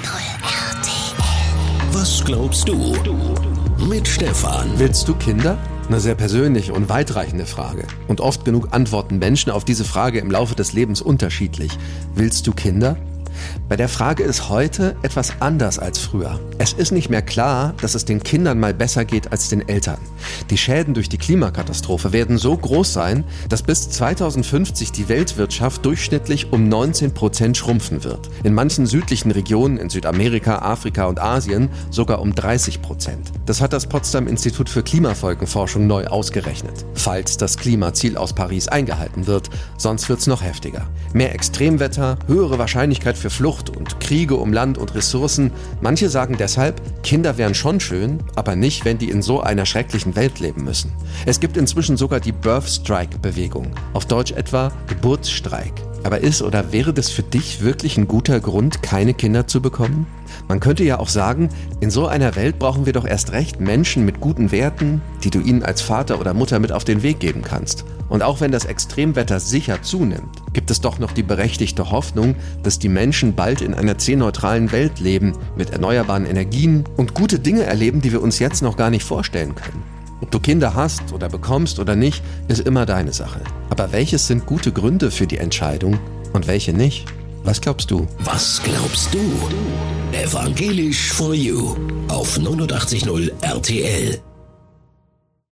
RTL. Was glaubst du? Mit Stefan. Willst du Kinder? Eine sehr persönliche und weitreichende Frage. Und oft genug antworten Menschen auf diese Frage im Laufe des Lebens unterschiedlich. Willst du Kinder? Bei der Frage ist heute etwas anders als früher. Es ist nicht mehr klar, dass es den Kindern mal besser geht als den Eltern. Die Schäden durch die Klimakatastrophe werden so groß sein, dass bis 2050 die Weltwirtschaft durchschnittlich um 19% schrumpfen wird. In manchen südlichen Regionen in Südamerika, Afrika und Asien sogar um 30%. Das hat das Potsdam Institut für Klimafolgenforschung neu ausgerechnet. Falls das Klimaziel aus Paris eingehalten wird, sonst wird's noch heftiger. Mehr Extremwetter, höhere Wahrscheinlichkeit für Flucht und Kriege um Land und Ressourcen. Manche sagen deshalb, Kinder wären schon schön, aber nicht, wenn die in so einer schrecklichen Welt leben müssen. Es gibt inzwischen sogar die Birth Strike-Bewegung, auf Deutsch etwa Geburtsstreik. Aber ist oder wäre das für dich wirklich ein guter Grund, keine Kinder zu bekommen? Man könnte ja auch sagen, in so einer Welt brauchen wir doch erst recht Menschen mit guten Werten, die du ihnen als Vater oder Mutter mit auf den Weg geben kannst. Und auch wenn das Extremwetter sicher zunimmt, gibt es doch noch die berechtigte Hoffnung, dass die Menschen bald in einer CO2-neutralen Welt leben, mit erneuerbaren Energien und gute Dinge erleben, die wir uns jetzt noch gar nicht vorstellen können. Ob du Kinder hast oder bekommst oder nicht, ist immer deine Sache. Aber welches sind gute Gründe für die Entscheidung und welche nicht? Was glaubst du? Was glaubst du? Evangelisch for You auf 89.0 RTL.